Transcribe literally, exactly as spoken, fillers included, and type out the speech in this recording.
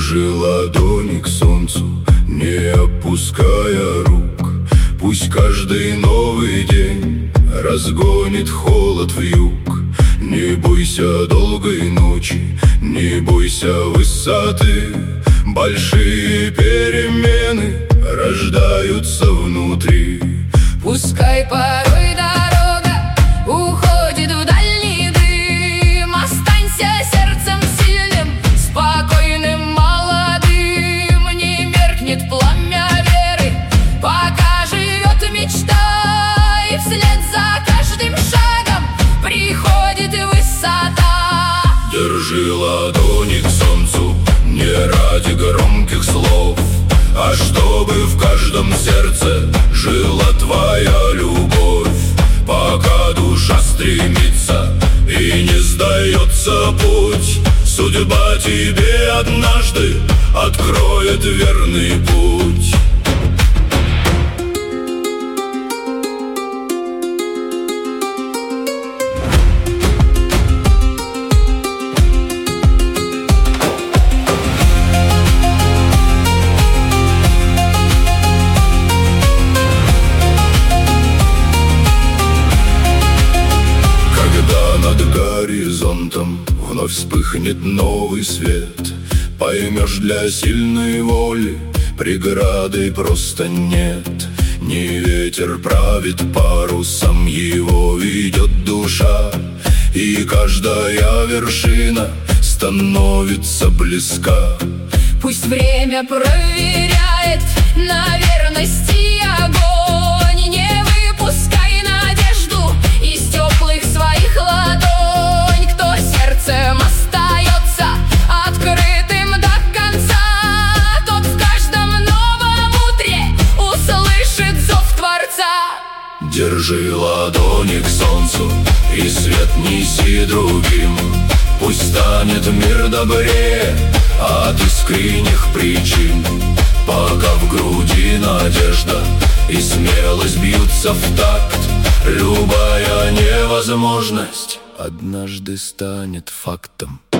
Держи ладони к солнцу, не опуская рук. Пусть каждый новый день разгонит холод в юг. Не бойся долгой ночи, не бойся высоты. Большие перемены рождаются внутри. Пускай порой дорога уходит в дальний дым, останься сердцем сильным, спокойным, молодым. Не меркнет пламя веры, пока живет мечта, и вслед за каждым шагом приходит высота. Держи ладони к солнцу, не ради громких слов, а чтобы в каждом сердце жила твоя любовь. Пока душа стремится и не сдается путь, судьба тебе однажды откроет верный путь. Горизонтом вновь вспыхнет новый свет. Поймешь, для сильной воли преграды просто нет. Не ветер правит парусом, его ведет душа, и каждая вершина становится близка. Пусть время проверяет на верность и огонь, не выпускай надежду из теплых своих ладоней. Держи ладони к солнцу и свет неси другим. Пусть станет мир добрее от искренних причин. Пока в груди надежда и смелость бьются в такт, любая невозможность однажды станет фактом.